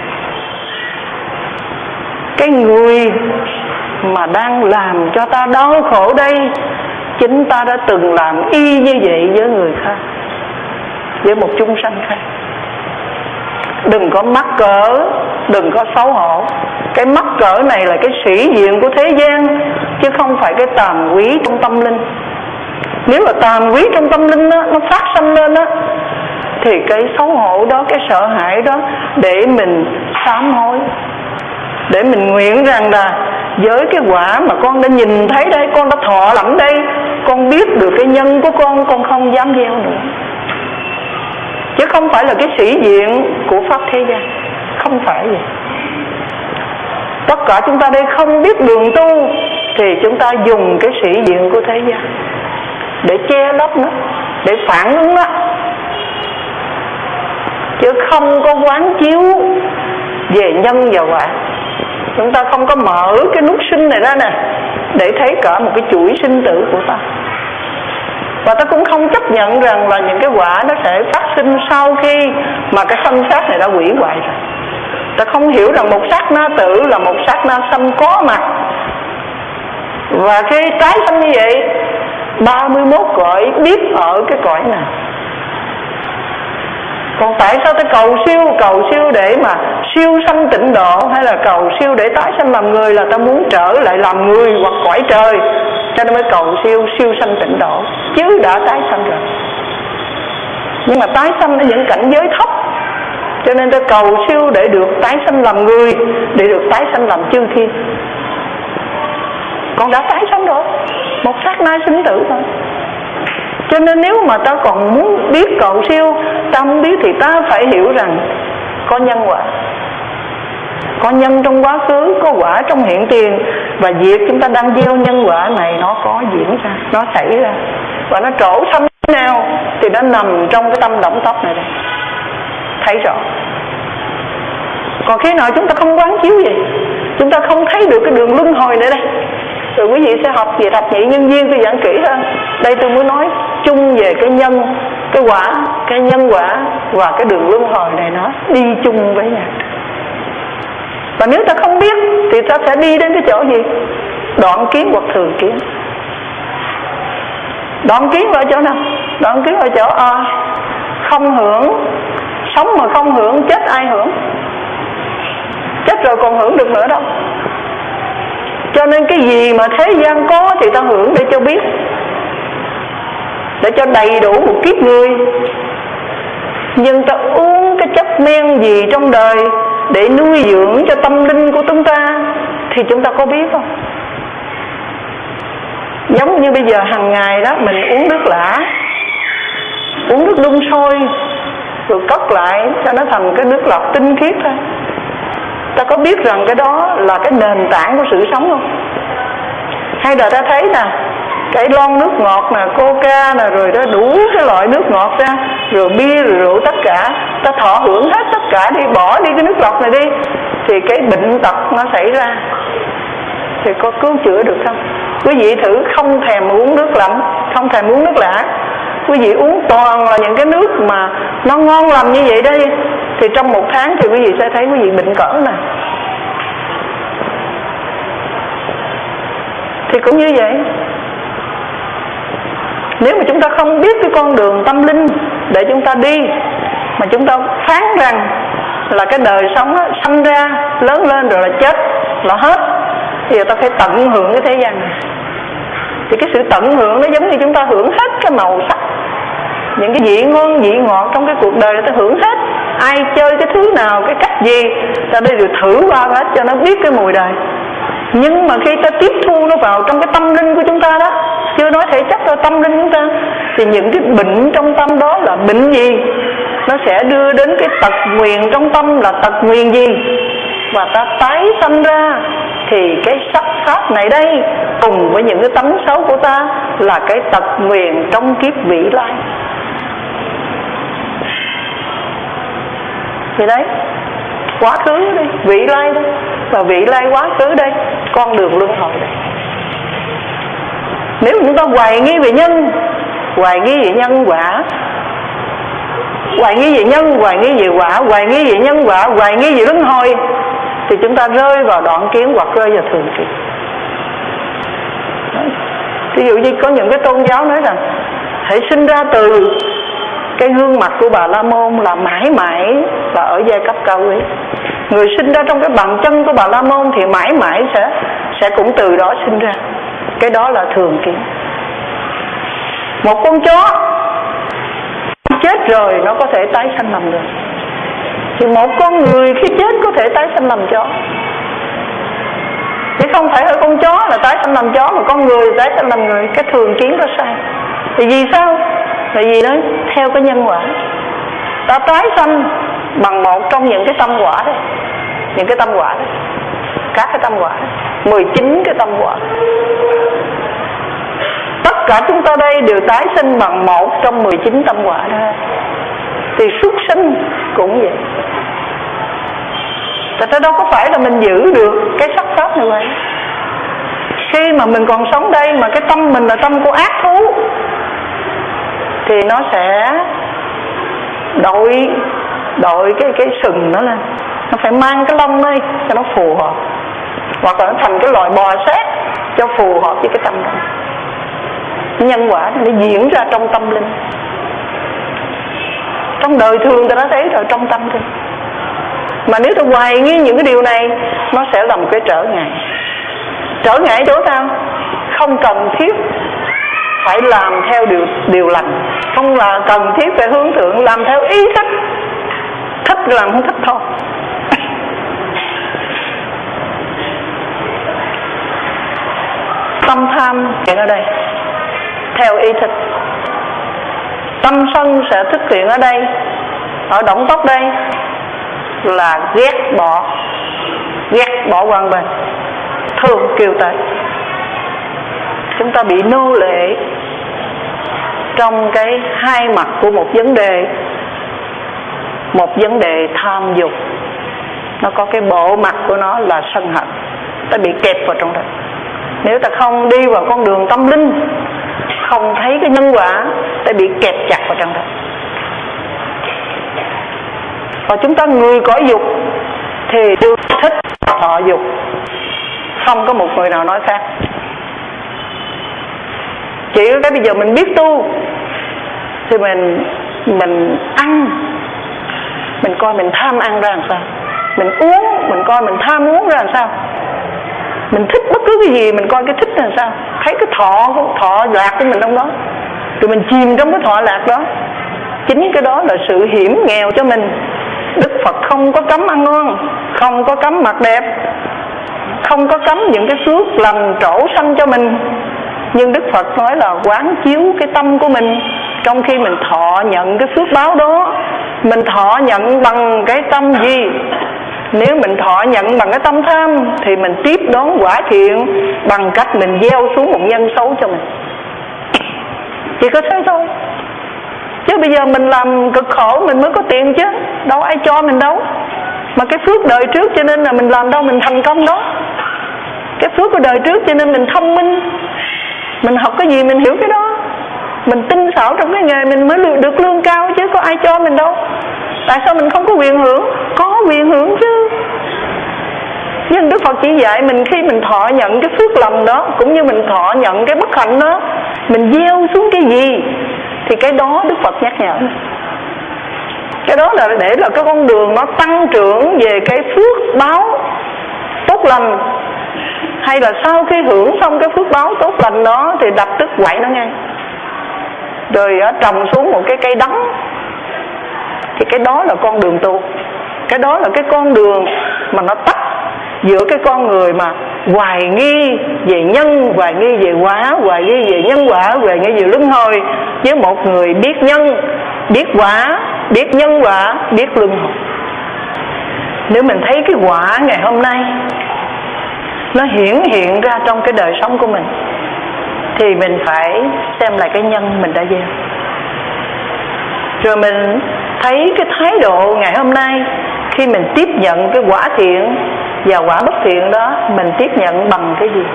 Cái người mà đang làm cho ta đau khổ đây, chính ta đã từng làm y như vậy với người khác, với một chúng sanh khác. Đừng có mắc cỡ, đừng có xấu hổ. Cái mắc cỡ này là cái sĩ diện của thế gian, chứ không phải cái tàm quý trong tâm linh. Nếu là tàm quý trong tâm linh đó, nó phát sanh lên đó, thì cái xấu hổ đó, cái sợ hãi đó, để mình sám hối, để mình nguyện rằng là với cái quả mà con đã nhìn thấy đây, con đã thọ lẫm đây, con biết được cái nhân của con, con không dám gieo nữa. Chứ không phải là cái sĩ diện của pháp thế gian, không phải vậy. Tất cả chúng ta đây không biết đường tu thì chúng ta dùng cái sĩ diện của thế gian để che lấp nó, để phản ứng nó, chứ không có quán chiếu về nhân và quả. Chúng ta không có mở cái nút sinh này ra nè, để thấy cả một cái chuỗi sinh tử của ta. Và ta cũng không chấp nhận rằng là những cái quả nó sẽ phát sinh sau khi mà cái thân xác này đã hủy hoại rồi. Ta không hiểu rằng một sát na tử là một sát na sanh có mặt. Và cái tái sanh như vậy, ba mươi mốt cõi biết ở cái cõi nào. Còn tại sao ta cầu siêu, cầu siêu để mà siêu sanh tịnh độ, hay là là cầu siêu để tái sanh làm người là ta muốn trở lại làm người hoặc cõi trời, cho nên mới cầu siêu siêu sanh tịnh độ, chứ đã tái sanh rồi. Nhưng mà tái sanh ở những cảnh giới thấp, cho nên ta cầu siêu để được tái sanh làm người, để được tái sanh làm chư thiên. Còn đã tái sanh rồi, một sát na sinh tử thôi. Cho nên nếu mà ta còn muốn biết cầu siêu, ta không biết thì ta phải hiểu rằng có nhân quả, có nhân trong quá khứ, có quả trong hiện tiền, và việc chúng ta đang gieo nhân quả này nó có diễn ra, nó xảy ra, và nó trổ xâm nào thì nó nằm trong cái tâm động tóc này đây, thấy rõ. Còn khi nào chúng ta không quán chiếu gì, chúng ta không thấy được cái đường luân hồi nữa đây. Rồi quý vị sẽ học về thập nhị nhân duyên, tôi giảng kỹ hơn. Đây tôi muốn nói chung về cái nhân, cái quả, cái nhân quả và cái đường luân hồi này nó đi chung với nhau. Và nếu ta không biết thì ta sẽ đi đến cái chỗ gì? Đoạn kiến hoặc thường kiến. Đoạn kiến ở chỗ nào? Đoạn kiến ở chỗ à, không hưởng. Sống mà không hưởng, chết ai hưởng? Chết rồi còn hưởng được nữa đâu. Cho nên cái gì mà thế gian có thì ta hưởng để cho biết, để cho đầy đủ một kiếp người. Nhưng ta uống cái chất men gì trong đời để nuôi dưỡng cho tâm linh của chúng ta thì chúng ta có biết không? Giống như bây giờ hàng ngày đó mình uống nước lã, uống nước đun sôi rồi cất lại cho nó thành cái nước lọc tinh khiết thôi. Ta có biết rằng cái đó là cái nền tảng của sự sống không? Hay là ta thấy nè, cái lon nước ngọt nè, coca nè, rồi đó đủ cái loại nước ngọt ra, rồi bia, rồi rượu, tất cả ta thọ hưởng hết tất cả đi, bỏ đi cái nước lọc này đi, thì cái bệnh tật nó xảy ra thì có cứu chữa được không? Quý vị thử không thèm uống nước lạnh, không thèm uống nước lã, quý vị uống toàn là những cái nước mà nó ngon lành như vậy đây, thì trong một tháng thì quý vị sẽ thấy quý vị bệnh cỡ nè. Thì cũng như vậy, nếu mà chúng ta không biết cái con đường tâm linh để chúng ta đi, mà chúng ta phán rằng là cái đời sống đó, sanh ra lớn lên rồi là chết là hết, thì ta phải tận hưởng cái thế gian này. Thì cái sự tận hưởng nó giống như chúng ta hưởng hết cái màu sắc, những cái vị ngon vị ngọt trong cái cuộc đời ta hưởng hết. Ai chơi cái thứ nào, cái cách gì, ta đây đều thử qua hết cho nó biết cái mùi đời. Nhưng mà khi ta tiếp thu nó vào trong cái tâm linh của chúng ta đó, chưa nói thể chất là tâm linh chúng ta, thì những cái bệnh trong tâm đó là bệnh gì, nó sẽ đưa đến cái tật nguyền trong tâm là tật nguyền gì, và ta tái sanh ra thì cái sắc pháp này đây cùng với những cái tánh xấu của ta là cái tật nguyền trong kiếp vị lai. Thì đấy, quá khứ đây, vị lai đây, và vị lai quá khứ đây, con đường luân hồi đây. Nếu chúng ta hoài nghi về nhân, hoài nghi về nhân quả, hoài nghi về nhân, hoài nghi về quả, hoài nghi về nhân quả, hoài nghi về luân hồi, thì chúng ta rơi vào đoạn kiến hoặc rơi vào thường kiến. Ví dụ như có những cái tôn giáo nói rằng hãy sinh ra từ cái gương mặt của Bà La Môn là mãi mãi là ở giai cấp cao quý. Người sinh ra trong cái bàn chân của Bà La Môn thì mãi mãi sẽ sẽ cũng từ đó sinh ra. Cái đó là thường kiến. Một con chó chết rồi nó có thể tái sanh làm người, thì một con người khi chết có thể tái sanh làm chó. Chứ không phải ở con chó là tái sanh làm chó, mà con người tái sanh làm người. Cái thường kiến đó sai. Thì vì sao? Tại vì nó theo cái nhân quả. Ta tái sanh bằng một trong những cái tâm quả đấy, những cái tâm quả đấy, các cái tâm quả, mười chín cái tâm quả. Tất cả chúng ta đây đều tái sinh bằng một trong mười chín tâm quả đó. Thì súc sinh cũng vậy. Tại sao đâu có phải là mình giữ được cái sắc pháp như vậy. Khi mà mình còn sống đây mà cái tâm mình là tâm của ác thú, thì nó sẽ đội đội cái cái sừng nó lên, nó phải mang cái lông đây cho nó phù hợp, hoặc là nó thành cái loài bò sát cho phù hợp với cái tâm đó. Nhân quả nó diễn ra trong tâm linh. Trong đời thường ta đã thấy rồi, trong tâm linh. Mà nếu ta hoài nghi những cái điều này nó sẽ là một cái trở ngại. Trở ngại chỗ sao? Không cần thiết phải làm theo điều, điều lành, không là cần thiết phải hướng thượng, làm theo ý thích. Thích làm không thích thôi. Tâm tham hiện ở đây theo ý thích. Tâm sân sẽ thực hiện ở đây, ở động tóc đây là ghét bỏ, ghét bỏ quan bên, thương kêu tới. Chúng ta bị nô lệ trong cái hai mặt của một vấn đề. Một vấn đề tham dục, nó có cái bộ mặt của nó là sân hận, ta bị kẹp vào trong đó. Nếu ta không đi vào con đường tâm linh, không thấy cái nhân quả, ta bị kẹp chặt vào trong đó. Và chúng ta người có dục thì đều thích thọ dục, không có một người nào nói khác. Chỉ có cái bây giờ mình biết tu thì mình mình ăn, mình coi mình tham ăn ra làm sao, mình uống, mình coi mình tham uống ra làm sao, mình thích bất cứ cái gì mình coi cái thích ra làm sao, thấy cái thọ thọ lạc của mình trong đó, rồi mình chìm trong cái thọ lạc đó. Chính cái đó là sự hiểm nghèo cho mình. Đức Phật không có cấm ăn ngon, không có cấm mặc đẹp, không có cấm những cái phước lành trổ sanh cho mình. Nhưng Đức Phật nói là quán chiếu cái tâm của mình. Trong khi mình thọ nhận cái phước báo đó, mình thọ nhận bằng cái tâm gì? Nếu mình thọ nhận bằng cái tâm tham thì mình tiếp đón quả thiện bằng cách mình gieo xuống một nhân xấu cho mình. Chỉ có thế thôi. Chứ bây giờ mình làm cực khổ mình mới có tiền chứ, đâu ai cho mình đâu. Mà cái phước đời trước cho nên là mình làm đâu mình thành công đó. Cái phước của đời trước cho nên mình thông minh, mình học cái gì mình hiểu cái đó, mình tinh xảo trong cái nghề mình mới được lương cao chứ có ai cho mình đâu. Tại sao mình không có quyền hưởng? Có quyền hưởng chứ. Nhưng Đức Phật chỉ dạy mình khi mình thọ nhận cái phước lành đó, cũng như mình thọ nhận cái bất hạnh đó, mình gieo xuống cái gì thì cái đó Đức Phật nhắc nhở. Cái đó là để là cái con đường nó tăng trưởng về cái phước báo tốt lành. Hay là sau khi hưởng xong cái phước báo tốt lành đó thì đập tức quậy nó ngay, rồi trồng xuống một cái cây đắng. Thì cái đó là con đường tu. Cái đó là cái con đường mà nó tách giữa cái con người mà hoài nghi về nhân, hoài nghi về quả, hoài nghi về nhân quả, hoài nghi về luân hồi, với một người biết nhân, biết quả, biết nhân quả, biết luân hồi. Nếu mình thấy cái quả ngày hôm nay nó hiển hiện ra trong cái đời sống của mình thì mình phải xem lại cái nhân mình đã gieo. Rồi mình thấy cái thái độ ngày hôm nay khi mình tiếp nhận cái quả thiện và quả bất thiện đó, mình tiếp nhận bằng cái gì?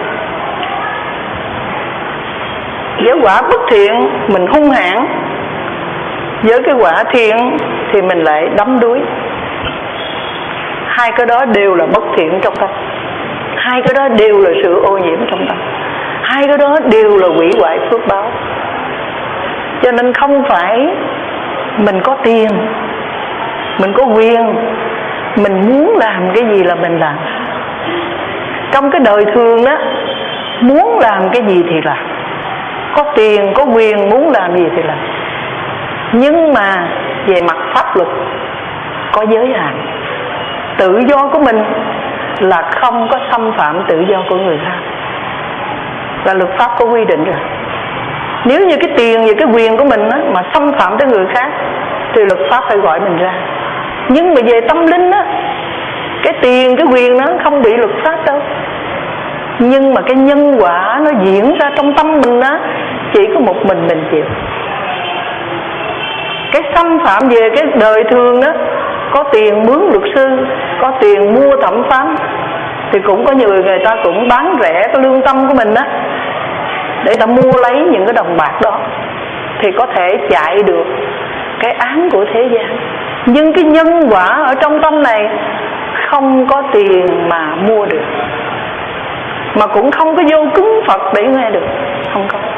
Với quả bất thiện mình hung hãn, với cái quả thiện thì mình lại đắm đuối. Hai cái đó đều là bất thiện trong tâm. Hai cái đó đều là sự ô nhiễm trong tâm. Hai cái đó đều là hủy hoại phước báo. Cho nên không phải mình có tiền, mình có quyền, mình muốn làm cái gì là mình làm. Trong cái đời thường đó, muốn làm cái gì thì làm. Có tiền, có quyền, muốn làm gì thì làm. Nhưng mà về mặt pháp luật có giới hạn. Tự do của mình là không có xâm phạm tự do của người khác, là luật pháp có quy định rồi. Nếu như cái tiền và cái quyền của mình á, mà xâm phạm tới người khác thì luật pháp phải gọi mình ra. Nhưng mà về tâm linh á, cái tiền, cái quyền nó không bị luật pháp đâu. Nhưng mà cái nhân quả nó diễn ra trong tâm mình á, chỉ có một mình mình chịu. Cái xâm phạm về cái đời thường đó, có tiền mướn luật sư, có tiền mua thẩm phán, thì cũng có nhiều người, người ta cũng bán rẻ cái lương tâm của mình á, để ta mua lấy những cái đồng bạc đó, thì có thể chạy được cái án của thế gian. Nhưng cái nhân quả ở trong tâm này không có tiền mà mua được, mà cũng không có vô cúng Phật để nghe được, không có.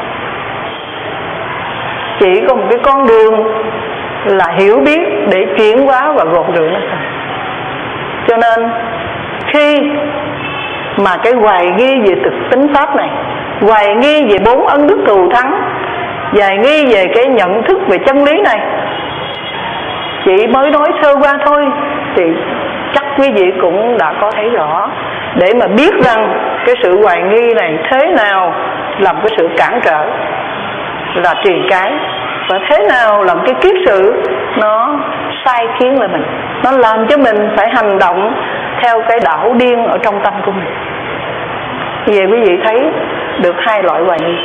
Chỉ có một cái con đường là hiểu biết để chuyển hóa và gột rửa nó. Cho nên Khi mà cái hoài nghi về thực tính pháp này, hoài nghi về bốn ân đức thù thắng, hoài nghi về cái nhận thức về chân lý này, chị mới nói sơ qua thôi thì chắc quý vị cũng đã có thấy rõ, để mà biết rằng cái sự hoài nghi này thế nào làm cái sự cản trở là truyền cái, và thế nào làm cái kiết sự nó sai khiến lại mình, nó làm cho mình phải hành động theo cái đảo điên ở trong tâm của mình. Về quý vị thấy được hai loại hoài nghi.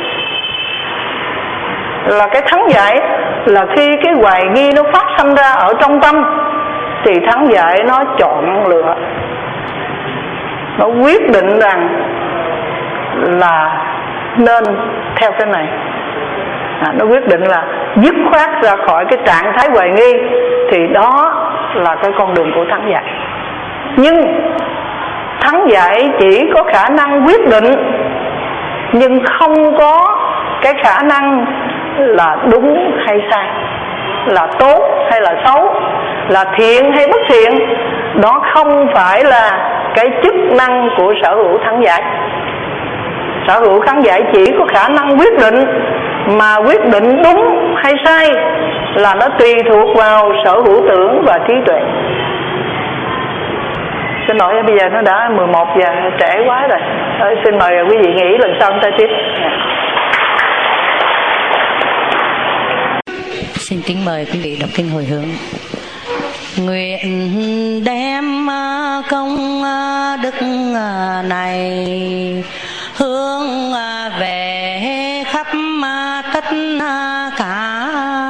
Là cái thắng giải là khi cái hoài nghi nó phát sinh ra ở trong tâm thì thắng giải nó chọn lựa, nó quyết định rằng là nên theo cái này, à, nó quyết định là dứt khoát ra khỏi cái trạng thái hoài nghi, thì đó là cái con đường của thắng giải. Nhưng thắng giải chỉ có khả năng quyết định, nhưng không có cái khả năng là đúng hay sai, là tốt hay là xấu, là thiện hay bất thiện. Đó không phải là cái chức năng của sở hữu thắng giải. Sở hữu thắng giải chỉ có khả năng quyết định, mà quyết định đúng hay sai là nó tùy thuộc vào sở hữu tưởng và trí tuệ. Xin lỗi, bây giờ nó đã mười một giờ, trễ quá rồi. Thôi, xin mời quý vị nghỉ, lần sau ta tiếp. Xin kính mời quý vị đọc kinh hồi hướng. Nguyện đem công đức này hướng về khắp tất cả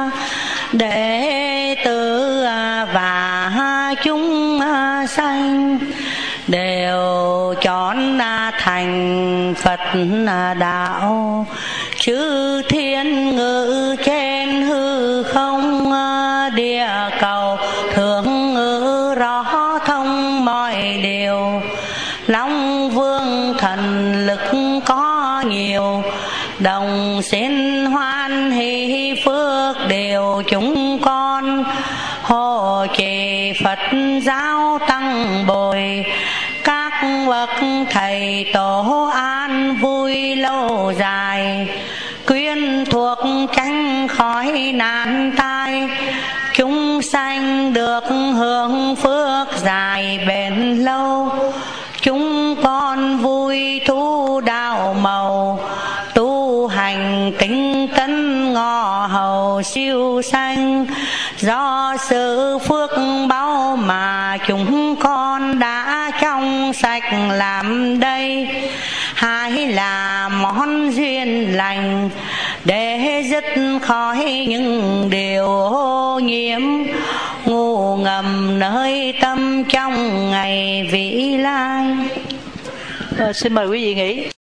đệ tử và chúng sanh, đều chọn thành Phật đạo, chư thiên ngự trên hư không địa cầu, thường ngự rõ thông mọi điều. Long vương thần lực có nhiều, đồng xin hoan hỷ phước đều chúng con. Hộ trì Phật giáo tăng bồi, các bậc thầy tổ an vui lâu dài. Quyến thuộc tránh khỏi nạn tai, chúng sanh được hưởng phước dài bền lâu. Chúng con vui thu đạo màu, tu hành tinh tấn ngọ hầu siêu sanh. Do sự phước báu mà chúng con đã trong sạch làm đây, hai là món duyên lành để dứt khỏi những điều ô nhiễm ngu ngầm nơi tâm trong ngày vĩ lai. À, xin mời quý vị nghỉ.